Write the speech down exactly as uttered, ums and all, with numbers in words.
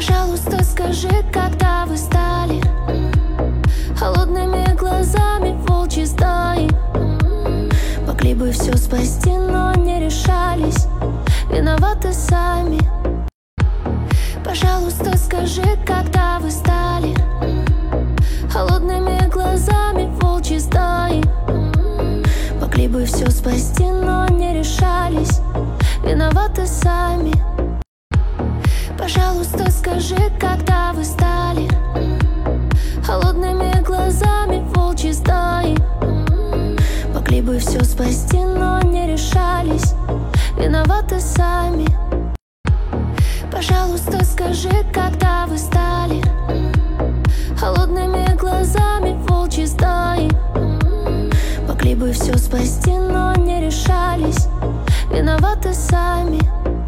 Пожалуйста, скажи, когда вы стали холодными глазами волчьей стаи. Могли бы все спасти, но не решались, виноваты сами. Пожалуйста, скажи, когда вы стали холодными глазами волчьей стаи. Могли бы все спасти, но не решались, виноваты сами. Пожалуйста, скажи, когда вы стали холодными глазами волчьей стаи. Могли бы все спасти, но не решались, виноваты сами. Пожалуйста, скажи, когда вы стали холодными глазами волчьей стаи. Могли бы все спасти, но не решались, виноваты сами.